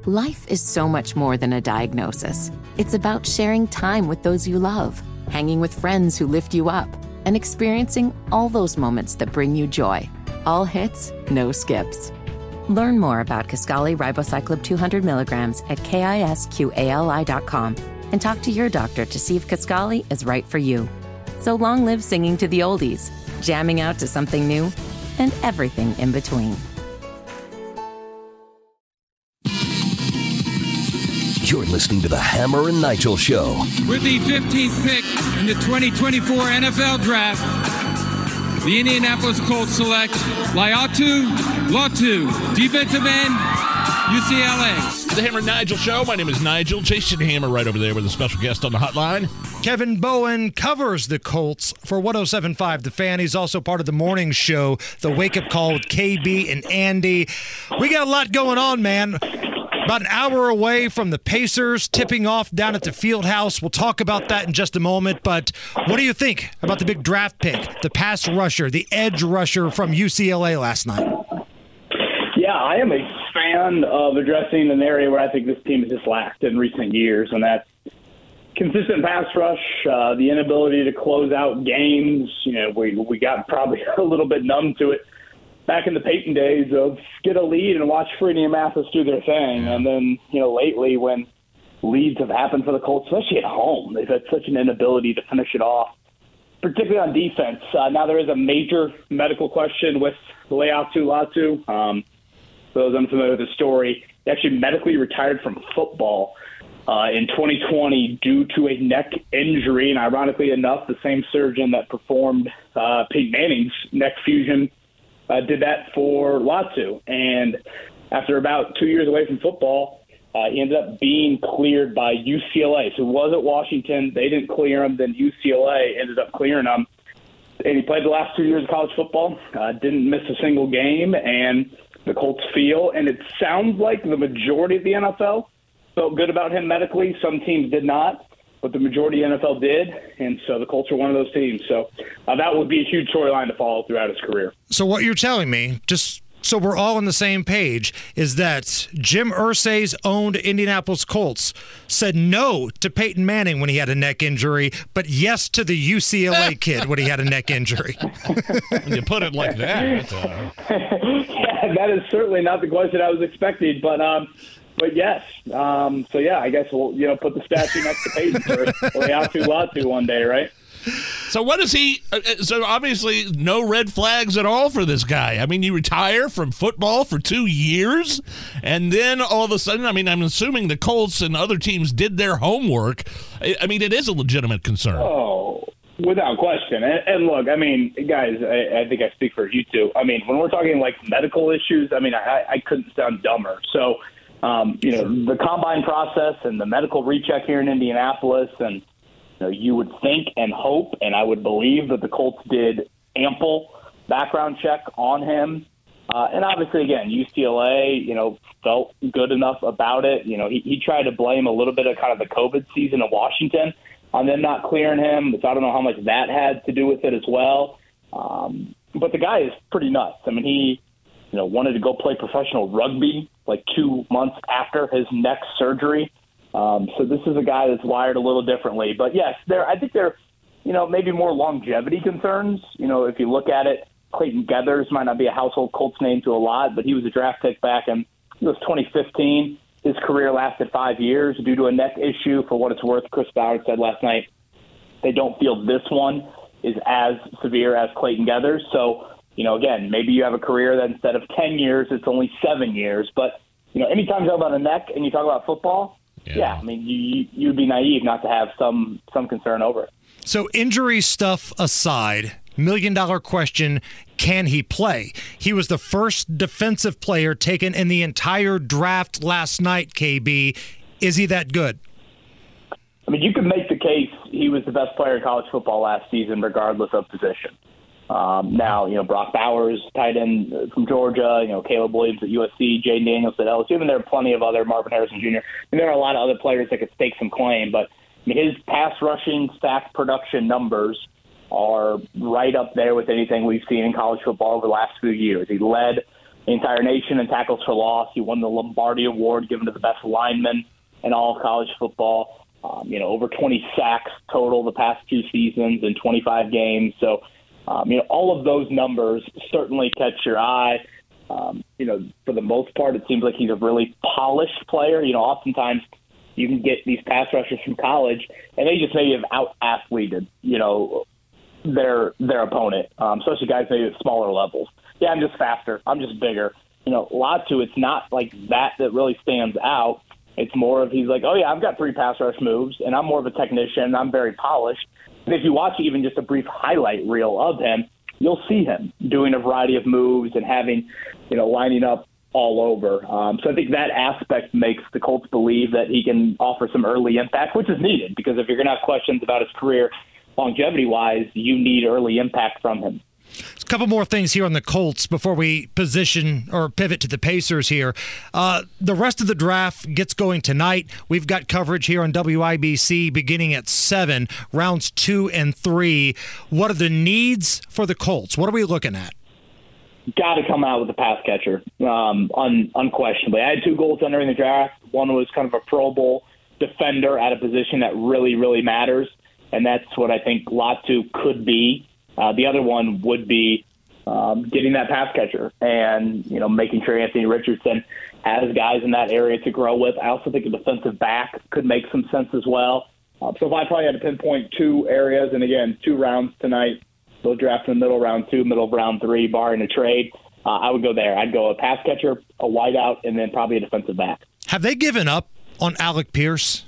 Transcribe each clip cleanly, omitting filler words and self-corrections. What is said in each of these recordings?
Life is so much more than a diagnosis. It's about sharing time with those you love, hanging with friends who lift you up, and experiencing all those moments that bring you joy. All hits, no skips. Learn more about Kisqali Ribociclib 200 milligrams at KISQALI.com and talk to your doctor to see if Kisqali is right for you. So long live singing to the oldies, jamming out to something new, and everything in between. You're listening to the Hammer and Nigel Show. With the 15th pick in the 2024 NFL Draft, the Indianapolis Colts select Laiatu Latu, defensive end, UCLA. The Hammer and Nigel Show. My name is Nigel. Jason Hammer right over there with a special guest on the hotline. Kevin Bowen covers the Colts for 107.5 The Fan. He's also part of the morning show, The Wake Up Call with KB and Andy. We got a lot going on, man. About an hour away from the Pacers tipping off down at the Fieldhouse. We'll talk about that in just a moment. But what do you think about the big draft pick, the pass rusher, the edge rusher from UCLA last night? Yeah, I am a fan of addressing an area where I think this team has just lacked in recent years, and that's consistent pass rush, the inability to close out games. You know, we got probably a little bit numb to it back in the Peyton days of get a lead and watch Freeney and Mathis do their thing. And then, you know, lately when leads have happened for the Colts, especially at home, they've had such an inability to finish it off, particularly on defense. Now there is a major medical question with Laiatu Latu. For those unfamiliar with the story, he actually medically retired from football in 2020 due to a neck injury. And ironically enough, the same surgeon that performed Peyton Manning's neck fusion did that for Latu. And after about 2 years away from football, he ended up being cleared by UCLA. So it was at Washington. They didn't clear him. Then UCLA ended up clearing him. And he played the last 2 years of college football, didn't miss a single game. And the Colts feel, and it sounds like the majority of the NFL felt good about him medically. Some teams did not, but the majority of the NFL did, and so the Colts are one of those teams. So that would be a huge storyline to follow throughout his career. So what you're telling me, just so we're all on the same page, is that Jim Irsay's owned Indianapolis Colts said no to Peyton Manning when he had a neck injury, but yes to the UCLA kid when he had a neck injury. When you put it like that. Yeah, that is certainly not the question I was expecting, but yes. So yeah, I guess we'll put the statue next to Peyton for Laiatu Latu one day, right? So what is he? So obviously no red flags at all for this guy. I mean, you retire from football for 2 years, and then all of a sudden, I mean, I'm assuming the Colts and other teams did their homework. I mean, it is a legitimate concern. Oh, without question. And look, I mean, guys, I think I speak for you two. I mean, when we're talking like medical issues, I mean, I couldn't sound dumber. So, the combine process and the medical recheck here in Indianapolis, and you would think and hope, and I would believe that the Colts did ample background check on him. And obviously, again, UCLA, felt good enough about it. He tried to blame a little bit of kind of the COVID season in Washington on them not clearing him. So I don't know how much that had to do with it as well. But the guy is pretty nuts. I mean, he, wanted to go play professional rugby like 2 months after his neck surgery. So this is a guy that's wired a little differently. But yes, I think there, maybe more longevity concerns. If you look at it, Clayton Geathers might not be a household Colts name to a lot, but he was a draft pick back in 2015. His career lasted 5 years due to a neck issue. For what it's worth, Chris Ballard said last night they don't feel this one is as severe as Clayton Geathers. So, again, maybe you have a career that instead of 10 years, it's only 7 years. But, anytime you talk about a neck and you talk about football, yeah, I mean, you'd be naive not to have some concern over it. So injury stuff aside, $1 million question, can he play? He was the first defensive player taken in the entire draft last night, KB. Is he that good? I mean, you could make the case he was the best player in college football last season, regardless of position. Now, Brock Bowers, tight end from Georgia, Caleb Williams at USC, Jaden Daniels at LSU, and there are plenty of other, Marvin Harrison Jr. And there are a lot of other players that could stake some claim, but his pass rushing, sack production numbers are right up there with anything we've seen in college football over the last few years. He led the entire nation in tackles for loss. He won the Lombardi Award given to the best lineman in all of college football. Over 20 sacks total the past 2 seasons in 25 games. So, all of those numbers certainly catch your eye. For the most part, it seems like he's a really polished player. Oftentimes you can get these pass rushers from college, and they just maybe have out-athleted, their opponent, especially guys maybe at smaller levels. Yeah, I'm just faster. I'm just bigger. Latu, it's not like that really stands out. It's more of he's like, oh, yeah, I've got 3 pass rush moves, and I'm more of a technician. I'm very polished. And if you watch even just a brief highlight reel of him, you'll see him doing a variety of moves and having, lining up all over. So I think that aspect makes the Colts believe that he can offer some early impact, which is needed, because if you're going to have questions about his career longevity-wise, you need early impact from him. A couple more things here on the Colts before we position or pivot to the Pacers here. The rest of the draft gets going tonight. We've got coverage here on WIBC beginning at 7, rounds 2 and 3. What are the needs for the Colts? What are we looking at? Got to come out with a pass catcher, unquestionably. I had 2 goals entering the draft. One was kind of a Pro Bowl defender at a position that really, really matters, and that's what I think Latu could be. The other one would be getting that pass catcher and, making sure Anthony Richardson has guys in that area to grow with. I also think a defensive back could make some sense as well. So if I probably had to pinpoint 2 areas, and again, 2 rounds tonight, they'll draft in the middle round 2, middle of round 3, barring a trade, I would go there. I'd go a pass catcher, a wideout, and then probably a defensive back. Have they given up on Alec Pierce?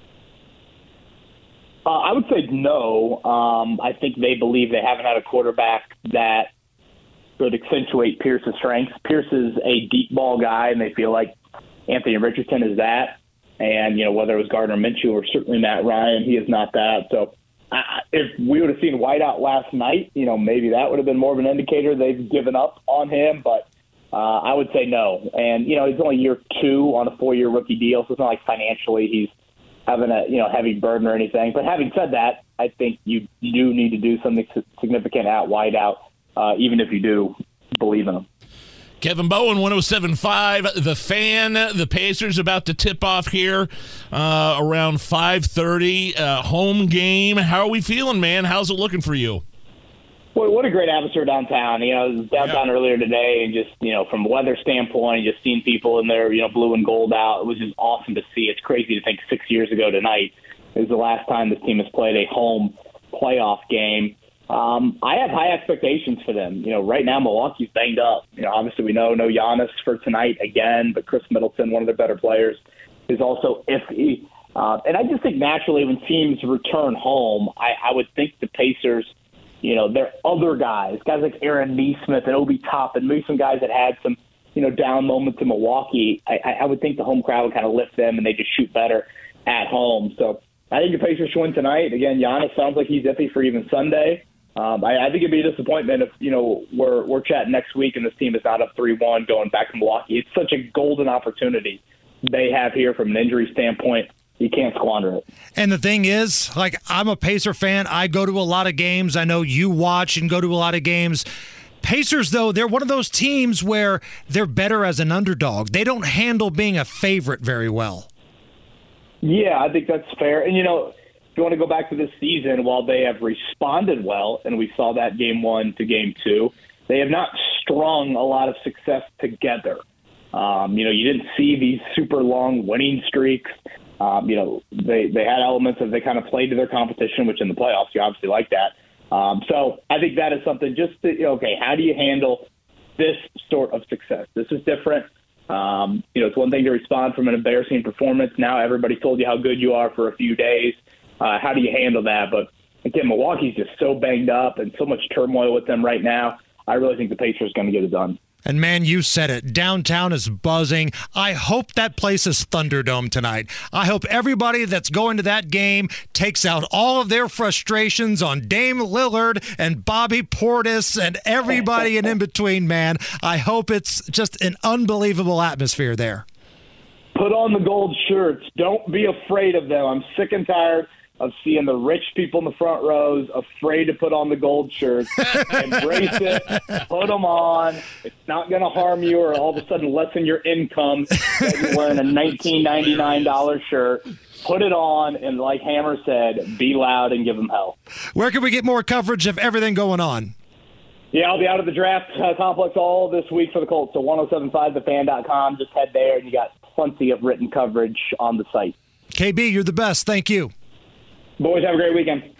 I would say no. I think they believe they haven't had a quarterback that could accentuate Pierce's strengths. Pierce is a deep ball guy, and they feel like Anthony Richardson is that. And, whether it was Gardner Minshew or certainly Matt Ryan, he is not that. So if we would have seen Whiteout last night, maybe that would have been more of an indicator they've given up on him. But I would say no. And, he's only year 2 on a 4-year rookie deal, so it's not like financially he's having a heavy burden or anything. But having said that, I think you do need to do something significant at wideout, even if you do believe in him. Kevin Bowen, 107.5. The Fan, the Pacers about to tip off here around 5:30. Home game. How are we feeling, man? How's it looking for you? Well, what a great atmosphere downtown. I was downtown earlier today, and just, from a weather standpoint, just seeing people in their, blue and gold out, it was just awesome to see. It's crazy to think 6 years ago tonight is the last time this team has played a home playoff game. I have high expectations for them. Right now Milwaukee's banged up. Obviously we know no Giannis for tonight again, but Chris Middleton, one of their better players, is also iffy. And I just think naturally when teams return home, I would think the Pacers, their other guys like Aaron Nesmith and Obi Toppin, maybe some guys that had some, down moments in Milwaukee, I would think the home crowd would kind of lift them and they just shoot better at home. So I think the Pacers should win tonight. Again, Giannis sounds like he's iffy for even Sunday. I think it'd be a disappointment if, we're chatting next week and this team is not up 3-1 going back to Milwaukee. It's such a golden opportunity they have here from an injury standpoint. You can't squander it. And the thing is, I'm a Pacer fan. I go to a lot of games. I know you watch and go to a lot of games. Pacers, though, they're one of those teams where they're better as an underdog. They don't handle being a favorite very well. Yeah, I think that's fair. And, if you want to go back to this season, while they have responded well, and we saw that game 1 to game 2, they have not strung a lot of success together. You didn't see these super long winning streaks. They had elements of they kind of played to their competition, which in the playoffs, you obviously like that. So I think that is something just to, how do you handle this sort of success? This is different. It's one thing to respond from an embarrassing performance. Now everybody told you how good you are for a few days. How do you handle that? But again, Milwaukee's just so banged up and so much turmoil with them right now. I really think the Pacers are going to get it done. And, man, you said it. Downtown is buzzing. I hope that place is Thunderdome tonight. I hope everybody that's going to that game takes out all of their frustrations on Dame Lillard and Bobby Portis and everybody in between, man. I hope it's just an unbelievable atmosphere there. Put on the gold shirts. Don't be afraid of them. I'm sick and tired of seeing the rich people in the front rows afraid to put on the gold shirts. Embrace it. Put them on. It's not going to harm you or all of a sudden lessen your income that you're wearing a $19.99 shirt. Put it on, and like Hammer said, be loud and give them hell. Where can we get more coverage of everything going on? Yeah, I'll be out at the draft complex all this week for the Colts. So 1075thefan.com. Just head there, and you got plenty of written coverage on the site. KB, you're the best. Thank you. Boys, have a great weekend.